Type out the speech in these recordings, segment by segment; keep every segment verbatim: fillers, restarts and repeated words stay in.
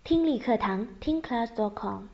听力课堂听 class dot com。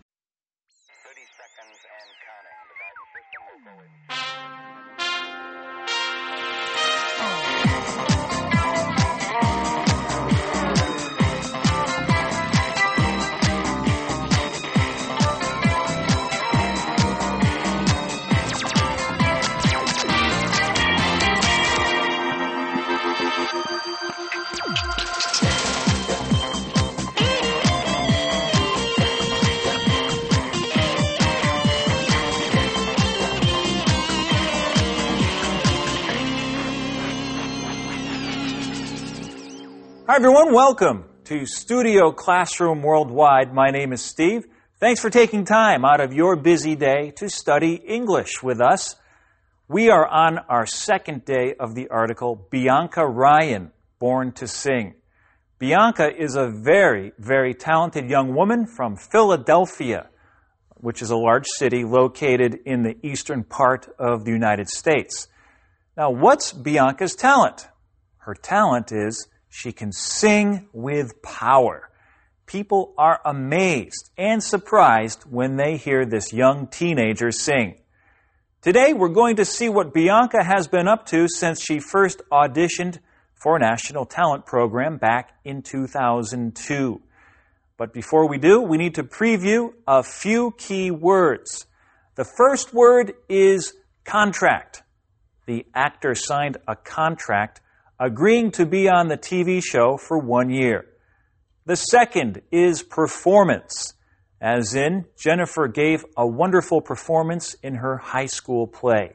Hi everyone, welcome to Studio Classroom Worldwide. My name is Steve. Thanks for taking time out of your busy day to study English with us. We are on our second day of the article, Bianca Ryan, Born to Sing. Bianca is a very, very talented young woman from Philadelphia, which is a large city located in the eastern part of the United States. Now, what's Bianca's talent? Her talent is she can sing with power. People are amazed and surprised when they hear this young teenager sing. Today, we're going to see what Bianca has been up to since she first auditioned for a National Talent Program back in two thousand two. But before we do, we need to preview a few key words. The first word is contract. The actor signed a contract agreeing to be on the T V show for one year. The second is performance, as in Jennifer gave a wonderful performance in her high school play.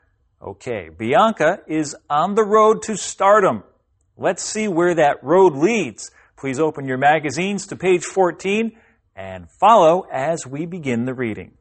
Okay, Bianca is on the road to stardom. Let's see where that road leads. Please open your magazines to page fourteen and follow as we begin the reading.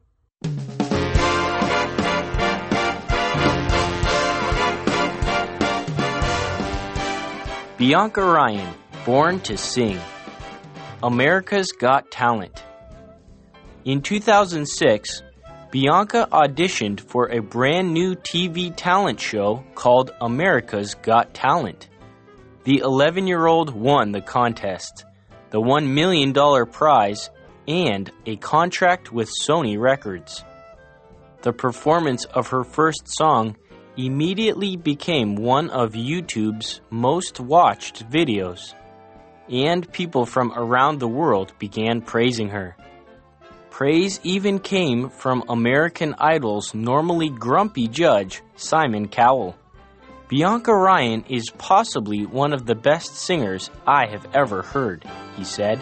Bianca Ryan, Born to Sing. America's Got Talent. In two thousand six, Bianca auditioned for a brand new T V talent show called America's Got Talent. The eleven-year-old won the contest, the one million dollars prize, and a contract with Sony Records. The performance of her first song immediately became one of YouTube's most watched videos, and people from around the world began praising her. Praise even came from American Idol's normally grumpy judge, Simon Cowell. Bianca Ryan is possibly one of the best singers I have ever heard, he said.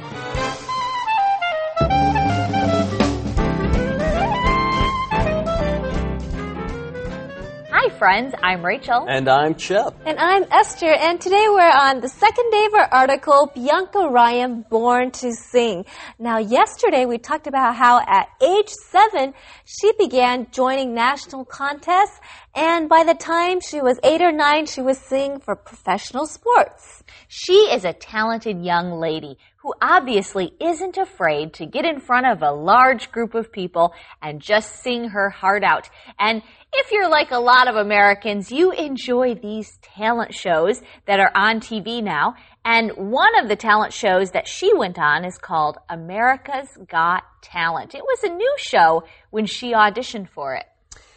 Hi friends, I'm Rachel. And I'm Chip. And I'm Esther, and today we're on the second day of our article, Bianca Ryan, Born to Sing. Now, yesterday we talked about how at age seven, she began joining national contests, and by the time she was eight or nine, she was singing for professional sports. She is a talented young lady who obviously isn't afraid to get in front of a large group of people and just sing her heart out. And if you're like a lot of Americans, you enjoy these talent shows that are on T V now. And one of the talent shows that she went on is called America's Got Talent. It was a new show when she auditioned for it.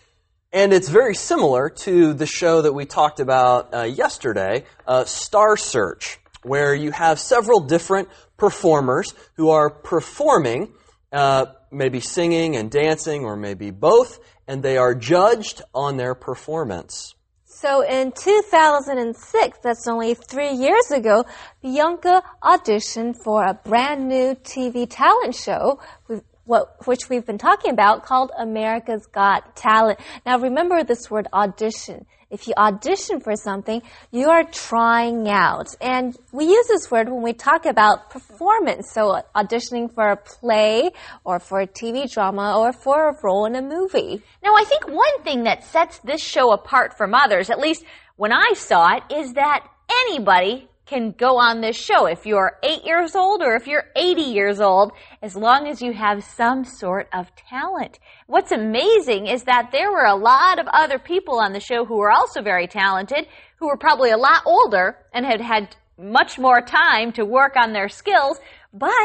And it's very similar to the show that we talked about uh, yesterday, uh, Star Search, where you have several different performers who are performing, uh, maybe singing and dancing, or maybe both, and they are judged on their performance. So in two thousand six, that's only three years ago, Bianca auditioned for a brand new T V talent show, What, which we've been talking about, called America's Got Talent. Now remember this word audition. If you audition for something, you are trying out. And we use this word when we talk about performance. So auditioning for a play, or for a T V drama, or for a role in a movie. Now I think one thing that sets this show apart from others, at least when I saw it, is that anybody can go on this show. If you're eight years old or if you're eighty years old, as long as you have some sort of talent. What's amazing is that there were a lot of other people on the show who were also very talented, who were probably a lot older and had had much more time to work on their skills, but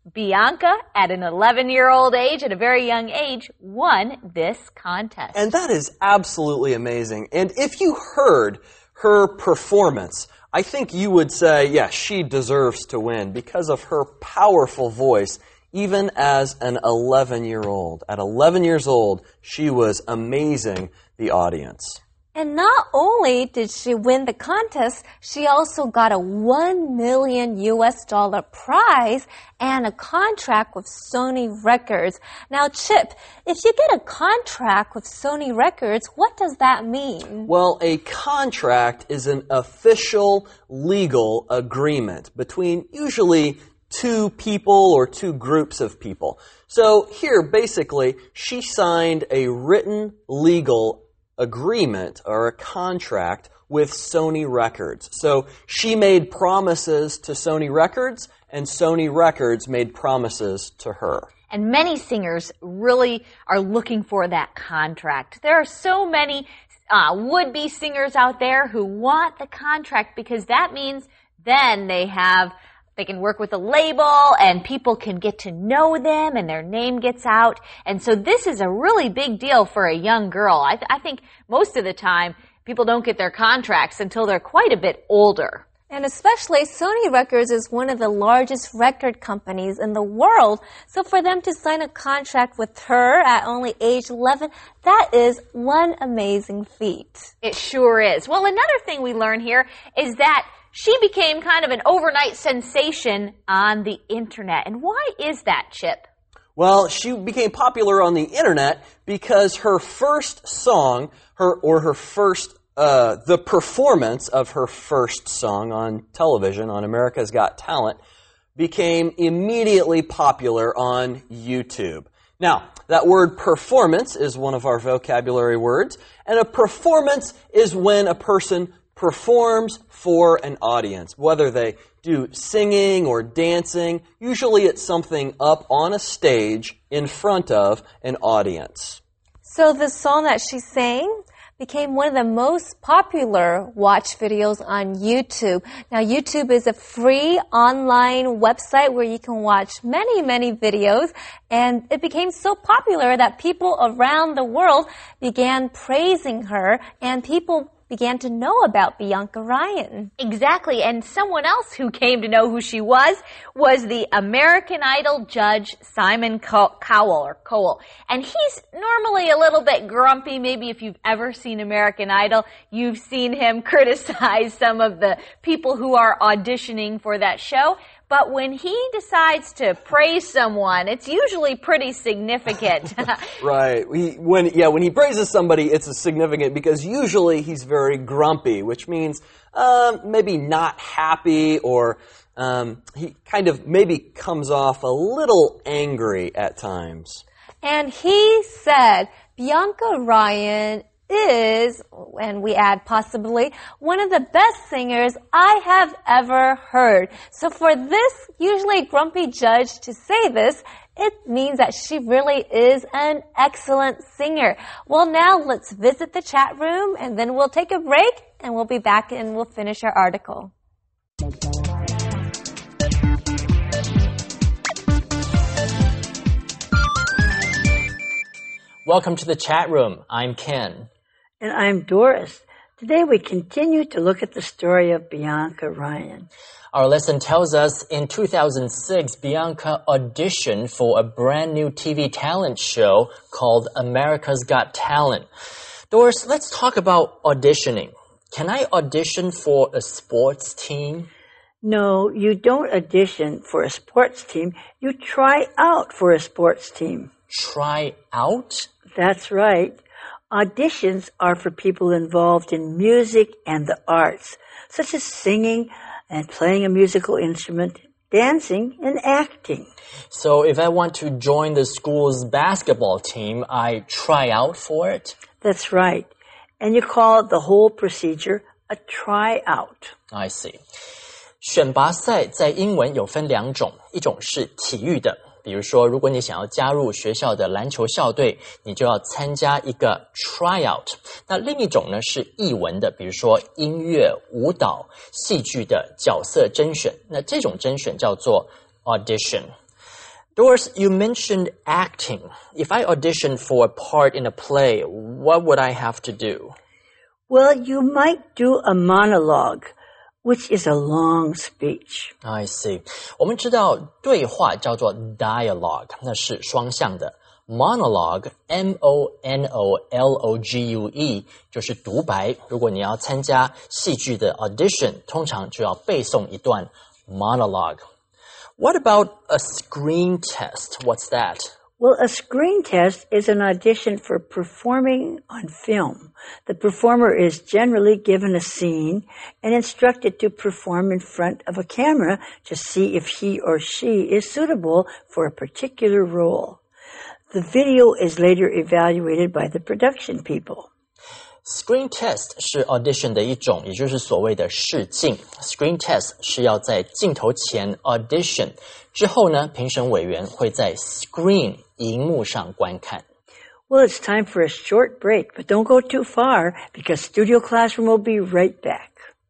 Bianca, at an eleven-year-old age, at a very young age, won this contest. And that is absolutely amazing. And if you heard her performance, I think you would say, yeah, she deserves to win because of her powerful voice, even as an eleven-year-old. At eleven years old, she was amazing the audience. And not only did she win the contest, she also got a one million U S dollar prize and a contract with Sony Records. Now, Chip, if you get a contract with Sony Records, what does that mean? Well, a contract is an official legal agreement between usually two people or two groups of people. So here, basically, she signed a written legal agreement or a contract with Sony Records. So she made promises to Sony Records, and Sony Records made promises to her. And many singers really are looking for that contract. There are so many uh, would-be singers out there who want the contract because that means then they have They can work with a label and people can get to know them and their name gets out. And so this is a really big deal for a young girl. I, th I think most of the time people don't get their contracts until they're quite a bit older. And especially Sony Records is one of the largest record companies in the world. So for them to sign a contract with her at only age eleven, that is one amazing feat. It sure is. Well, another thing we learn here is that she became kind of an overnight sensation on the internet. And why is that, Chip? Well, she became popular on the internet because her first song, her or her first, uh, the performance of her first song on television, on America's Got Talent, became immediately popular on YouTube. Now, that word performance is one of our vocabulary words, and a performance is when a person performs for an audience, whether they do singing or dancing. Usually it's something up on a stage in front of an audience. So the song that she sang became one of the most popular watch videos on YouTube. Now, YouTube is a free online website where you can watch many, many videos, and it became so popular that people around the world began praising her, and people began to know about Bianca Ryan. Exactly, and someone else who came to know who she was was the American Idol judge Simon Cowell, or Cowell. And he's normally a little bit grumpy. Maybe if you've ever seen American Idol, you've seen him criticize some of the people who are auditioning for that show. But when he decides to praise someone, it's usually pretty significant. Right. He, when, yeah, when he praises somebody, it's significant because usually he's very grumpy, which means uh, maybe not happy, or um, he kind of maybe comes off a little angry at times. And he said Bianca Ryan is, and we add possibly, one of the best singers I have ever heard. So for this usually grumpy judge to say this, it means that she really is an excellent singer. Well, now let's visit the chat room and then we'll take a break and we'll be back and we'll finish our article. Welcome to the chat room. I'm Ken. And I'm Doris. Today we continue to look at the story of Bianca Ryan. Our lesson tells us in two thousand six, Bianca auditioned for a brand new T V talent show called America's Got Talent. Doris, let's talk about auditioning. Can I audition for a sports team? No, you don't audition for a sports team. You try out for a sports team. Try out? That's right. Auditions are for people involved in music and the arts, such as singing and playing a musical instrument, dancing, and acting. So if I want to join the school's basketball team, I try out for it? That's right. And you call the whole procedure a tryout. I see. 选拔赛在英文有分两种，一种是体育的。比如说，如果你想要加入学校的篮球校队，你就要参加一个 tryout。那另一种呢是艺文的，比如说音乐、舞蹈、戏剧的角色甄选。那这种甄选叫做 audition。 Doris, you mentioned acting. If I auditioned for a part in a play, what would I have to do? Well, you might do a monologue, which is a long speech. I see. 我们知道对话叫做 dialogue, 那是双向的。Monologue, M O N O L O G U E, 就是独白。如果你要参加戏剧的 audition, 通常就要背诵一段 monologue.What about a screen test? What's that? Well, a screen test is an audition for performing on film. The performer is generally given a scene and instructed to perform in front of a camera to see if he or she is suitable for a particular role. The video is later evaluated by the production people.Screen test 是 audition 的一种，也就是所谓的试镜。Screen test 是要在镜头前 audition 之后呢，评审委员会在 screen 荧幕上观看。 Well, it's time for a short break, but don't go too far because Studio Classroom will be right back.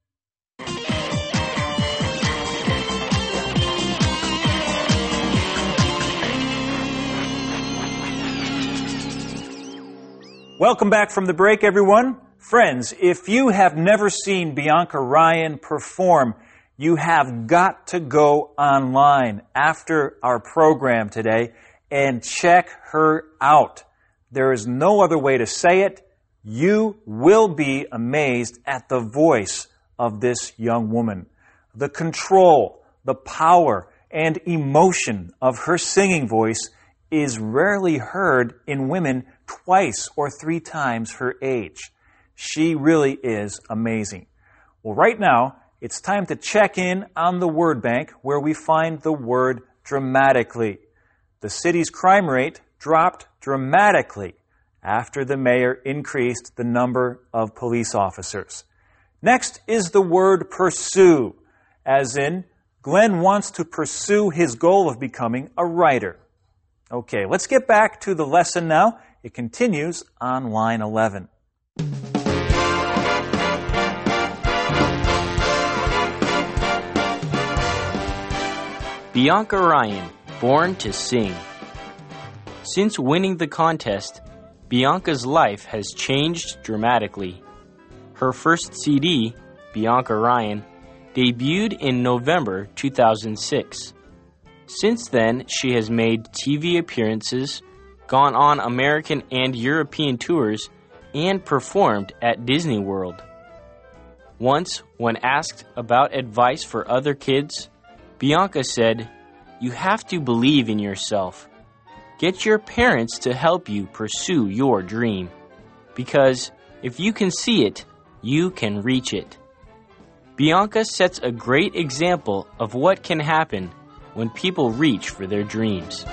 Welcome back from the break, everyone. Friends, if you have never seen Bianca Ryan perform, you have got to go online after our program today and check her out. There is no other way to say it. You will be amazed at the voice of this young woman. The control, the power, and emotion of her singing voice is rarely heard in women twice or three times her age. She really is amazing. Well, right now, it's time to check in on the word bank where we find the word dramatically. The city's crime rate dropped dramatically after the mayor increased the number of police officers. Next is the word pursue, as in, Glenn wants to pursue his goal of becoming a writer. Okay, let's get back to the lesson now. It continues on line eleven. Bianca Ryan, born to sing. Since winning the contest, Bianca's life has changed dramatically. Her first C D, Bianca Ryan, debuted in November two thousand six. Since then, she has made T V appearances, gone on American and European tours, and performed at Disney World. Once, when asked about advice for other kids, Bianca said, "You have to believe in yourself. Get your parents to help you pursue your dream. Because if you can see it, you can reach it." Bianca sets a great example of what can happen when people reach for their dreams.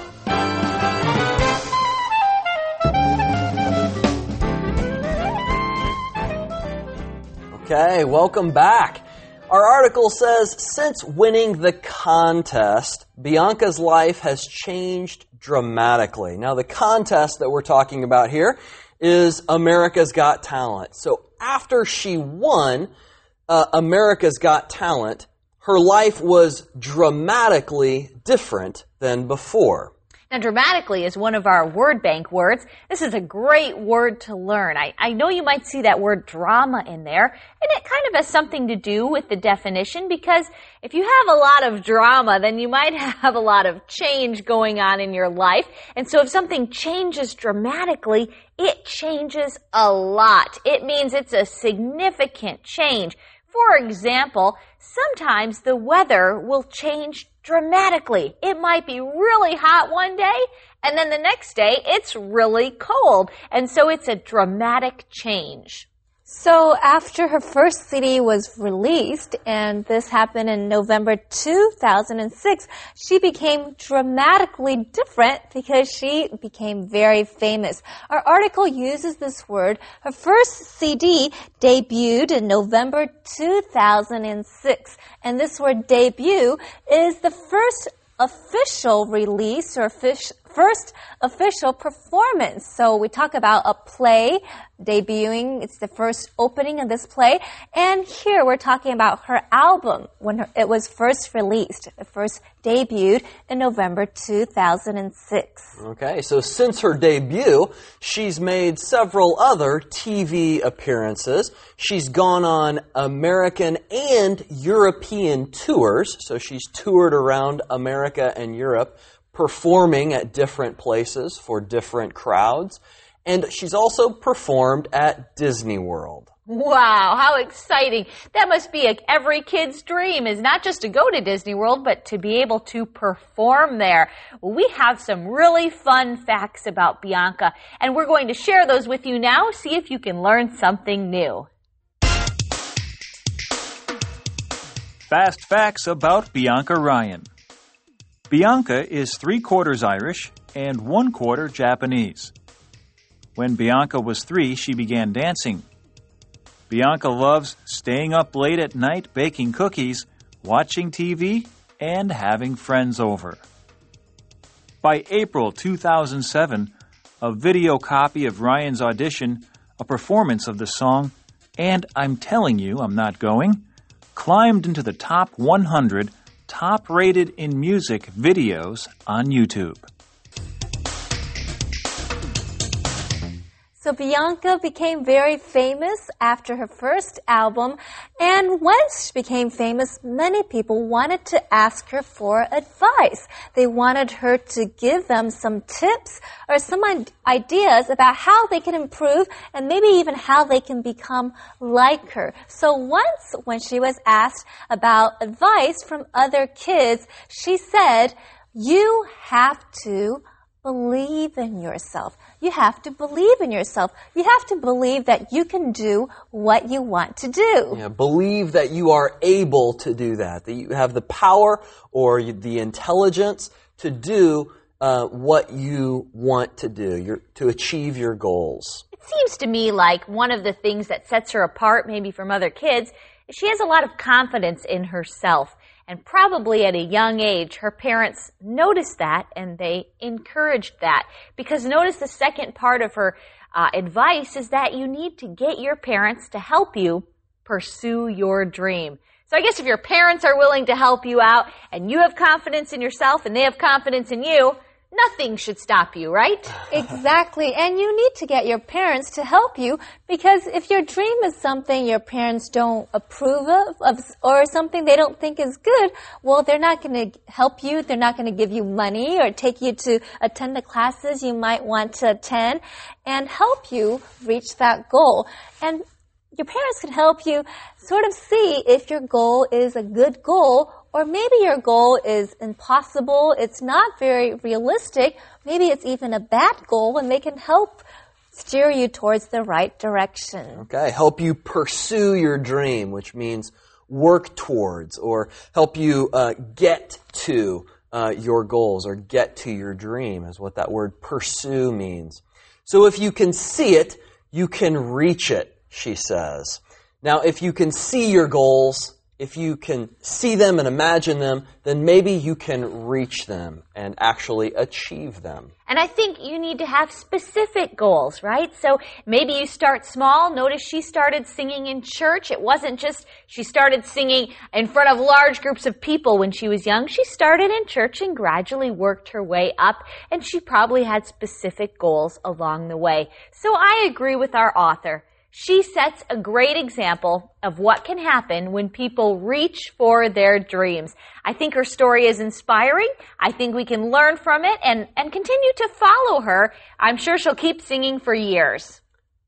Okay, welcome back. Our article says, since winning the contest, Bianca's life has changed dramatically. Now, the contest that we're talking about here is America's Got Talent. So after she won uh, America's Got Talent, her life was dramatically different than before. Now, dramatically is one of our word bank words. This is a great word to learn. I, I know you might see that word drama in there, and it kind of has something to do with the definition, because if you have a lot of drama, then you might have a lot of change going on in your life. And so if something changes dramatically, it changes a lot. It means it's a significant change. For example, sometimes the weather will change dramatically. It might be really hot one day, and then the next day it's really cold. And so it's a dramatic change. So after her first C D was released, and this happened in November two thousand six, she became dramatically different because she became very famous. Our article uses this word. Her first C D debuted in November two thousand six, and this word debut is the first official release or first official performance. So we talk about a play debuting. It's the first opening of this play. And here we're talking about her album when her, it was first released. It first debuted in November two thousand six. Okay, so since her debut, she's made several other T V appearances. She's gone on American and European tours. So she's toured around America and Europe, performing at different places for different crowds. And she's also performed at Disney World. Wow, how exciting. That must be a, every kid's dream, is not just to go to Disney World, but to be able to perform there. Well, we have some really fun facts about Bianca, and we're going to share those with you now. See if you can learn something new. Fast facts about Bianca Ryan. Bianca is three-quarters Irish and one-quarter Japanese. When Bianca was three, she began dancing. Bianca loves staying up late at night baking cookies, watching T V, and having friends over. By April two thousand seven, a video copy of Ryan's audition, a performance of the song, And I'm Telling You I'm Not Going, climbed into the top one hundred top-rated in music videos on YouTube. So Bianca became very famous after her first album, and once she became famous, many people wanted to ask her for advice. They wanted her to give them some tips or some ideas about how they can improve and maybe even how they can become like her. So once when she was asked about advice from other kids, she said, "You have to believe in yourself. You have to believe in yourself. You have to believe that you can do what you want to do." Yeah, believe that you are able to do that, that you have the power or the intelligence to do uh, what you want to do, your, to achieve your goals. It seems to me like one of the things that sets her apart maybe from other kids is she has a lot of confidence in herself. And probably at a young age, her parents noticed that and they encouraged that. Because notice the second part of her uh, advice is that you need to get your parents to help you pursue your dream. So I guess if your parents are willing to help you out and you have confidence in yourself and they have confidence in you, nothing should stop you, right? Exactly. And you need to get your parents to help you, because if your dream is something your parents don't approve of, of or something they don't think is good, well, they're not going to help you. They're not going to give you money or take you to attend the classes you might want to attend and help you reach that goal. And your parents can help you sort of see if your goal is a good goal, or maybe your goal is impossible, it's not very realistic, maybe it's even a bad goal, and they can help steer you towards the right direction. Okay, help you pursue your dream, which means work towards, or help you uh, get to uh, your goals, or get to your dream, is what that word pursue means. So if you can see it, you can reach it, she says. Now, if you can see your goals, if you can see them and imagine them, then maybe you can reach them and actually achieve them. And I think you need to have specific goals, right? So maybe you start small. Notice she started singing in church. It wasn't just she started singing in front of large groups of people when she was young. She started in church and gradually worked her way up, and she probably had specific goals along the way. So I agree with our author. She sets a great example of what can happen when people reach for their dreams. I think her story is inspiring. I think we can learn from it and, and continue to follow her. I'm sure she'll keep singing for years.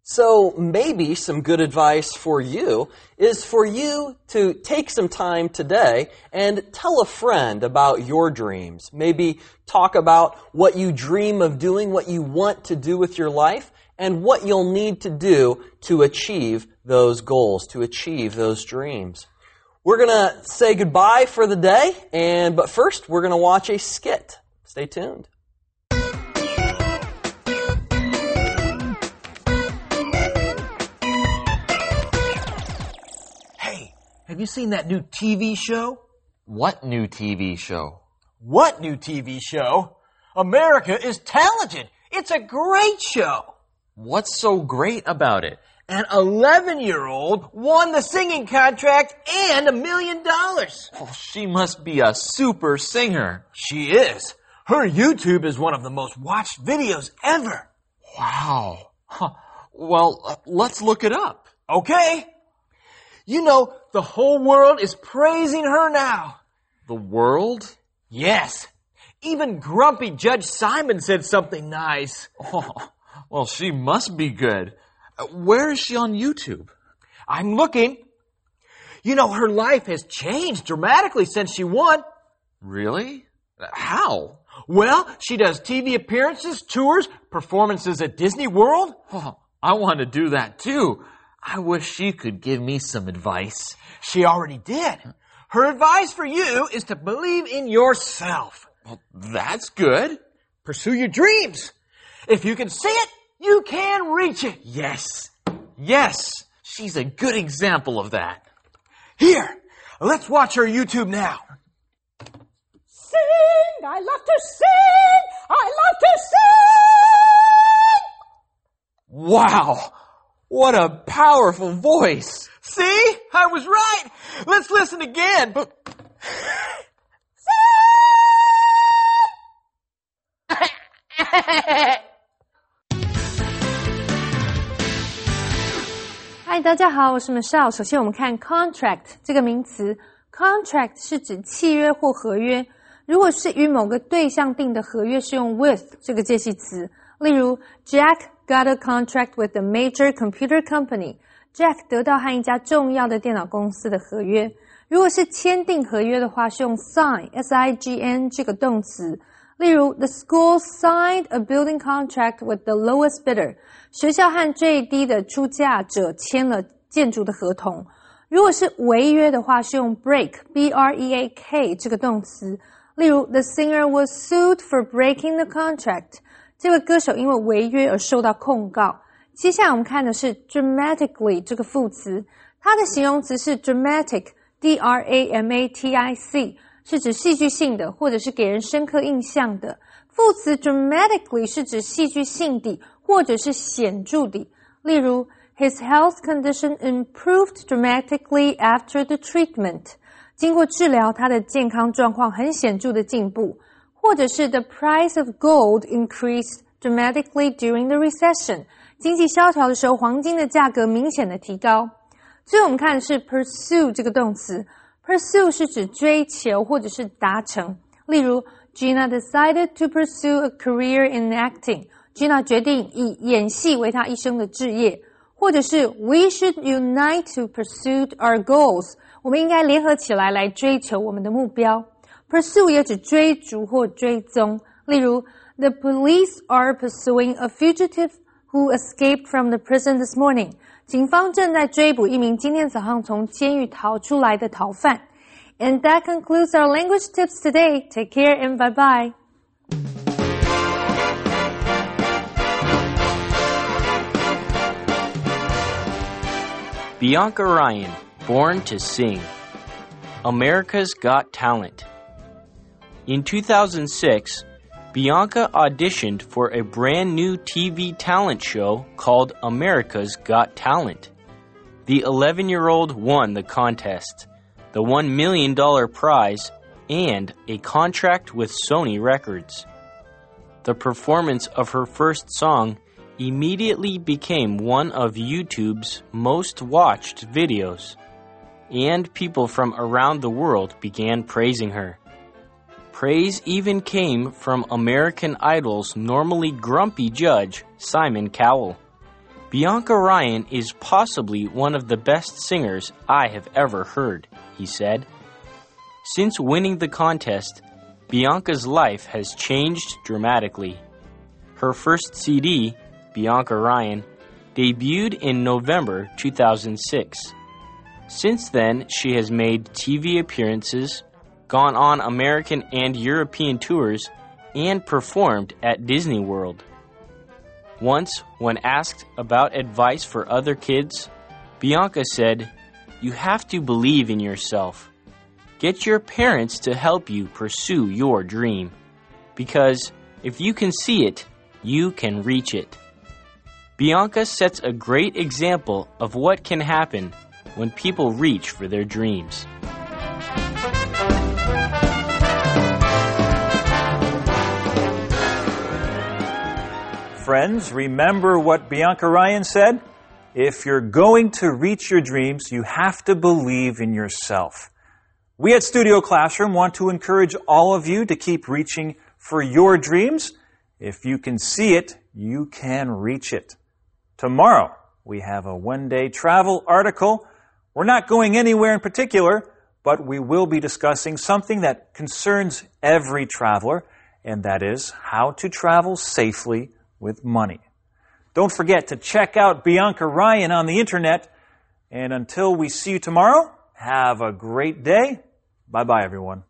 So maybe some good advice for you is for you to take some time today and tell a friend about your dreams. Maybe talk about what you dream of doing, what you want to do with your life, and what you'll need to do to achieve those goals, to achieve those dreams. We're going to say goodbye for the day, and but first we're going to watch a skit. Stay tuned. Hey, have you seen that new T V show? What new T V show? What new T V show? America is talented. It's a great show. What's so great about it? An eleven-year-old won the singing contract and a million dollars. Oh, she must be a super singer. She is. Her YouTube is one of the most watched videos ever. Wow. Huh. Well, uh, let's look it up. Okay. You know, the whole world is praising her now. The world? Yes. Even grumpy Judge Simon said something nice. Oh, well, she must be good. Uh, where is she on YouTube? I'm looking. You know, her life has changed dramatically since she won. Really? How? Well, she does T V appearances, tours, performances at Disney World. Oh, I want to do that too. I wish she could give me some advice. She already did. Her advice for you is to believe in yourself. Well, that's good. Pursue your dreams. If you can see it, you can reach it. Yes. Yes. She's a good example of that. Here, let's watch her YouTube now. Sing! I love to sing! I love to sing! Wow! What a powerful voice! See? I was right! Let's listen again, but... Sing! 嗨，大家好，我是 Michelle。首先我们看 contract 这个名词 ，contract 是指契约或合约。如果是与某个对象订的合约，是用 with 这个介系词。例如 ，Jack got a contract with a major computer company。Jack 得到和一家重要的电脑公司的合约。如果是签订合约的话，是用 sign S I G N 这个动词。例如 ，The school signed a building contract with the lowest bidder。学校和最低的出价者签了建筑的合同。如果是违约的话，是用 break B R E A K 这个动词。例如 ，The singer was sued for breaking the contract。这位歌手因为违约而受到控告。接下来我们看的是 dramatically 这个副词，它的形容词是 dramatic D R A M A T I C， 是指戏剧性的或者是给人深刻印象的。副词 dramatically 是指戏剧性地或者是显著地。例如 His health condition improved dramatically after the treatment。经过治疗，他的健康状况很显著的进步。或者是 The price of gold increased dramatically during the recession。经济萧条的时候，黄金的价格明显的提高。最后我们看的是 pursue 这个动词 ，pursue 是指追求或者是达成。例如 ，Gina decided to pursue a career in acting。Gina 决定以演戏为她一生的志业。或者是 We should unite to pursue our goals。我们应该联合起来来追求我们的目标。Pursue 也指追逐或追踪。例如 ，The police are pursuing a fugitive who escaped from the prison this morning。警方正在追捕一名今天早上从监狱逃出来的逃犯。And that concludes our language tips today. Take care and bye bye. Bianca Ryan, born to sing. America's Got Talent. In two thousand six, Bianca auditioned for a brand new T V talent show called America's Got Talent. The eleven-year-old won the contest, the one million dollars prize, and a contract with Sony Records. The performance of her first song immediately became one of YouTube's most watched videos, and people from around the world began praising her. Praise even came from American Idol's normally grumpy judge, Simon Cowell. Bianca Ryan is possibly one of the best singers I have ever heard, he said. Since winning the contest, Bianca's life has changed dramatically. Her first C D, Bianca Ryan, debuted in November two thousand six. Since then, she has made T V appearances, gone on American and European tours, and performed at Disney World. Once, when asked about advice for other kids, Bianca said, "You have to believe in yourself. Get your parents to help you pursue your dream. Because If you can see it, you can reach it. Bianca sets a great example of what can happen when people reach for their dreams. Friends, remember what Bianca Ryan said? If you're going to reach your dreams, you have to believe in yourself. We at Studio Classroom want to encourage all of you to keep reaching for your dreams. If you can see it, you can reach it. Tomorrow, we have a one-day travel article. We're not going anywhere in particular, but we will be discussing something that concerns every traveler, and that is how to travel safely with money. Don't forget to check out Bianca Ryan on the internet. And until we see you tomorrow, have a great day. Bye-bye, everyone.